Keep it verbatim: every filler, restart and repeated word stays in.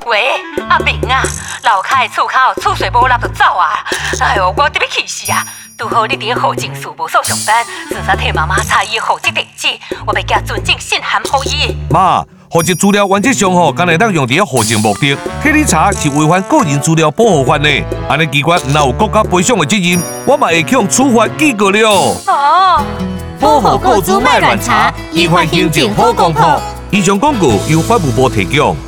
喂，阿明啊，楼骹的厝口厝水无力就走啊！哎呦，我得要气死啊！拄好你伫个户政事务所上班，自杀替妈妈查伊的户籍地址，我要寄存证信函给伊。 妈，户籍资料原则上吼，敢会当用伫个户政目的，替你查是违反个人资料保护法呢。安尼机关若有国家赔偿的责任，我嘛会向处罚记过了。 哦， 保护个资卖乱查，依法行政好公布。 以上广告由法务部提供。